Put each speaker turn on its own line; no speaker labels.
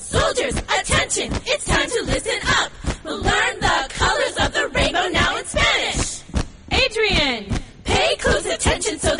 Soldiers, attention, it's time to listen up. We'll learn the colors of the rainbow now in Spanish.
Adrian,
pay close attention so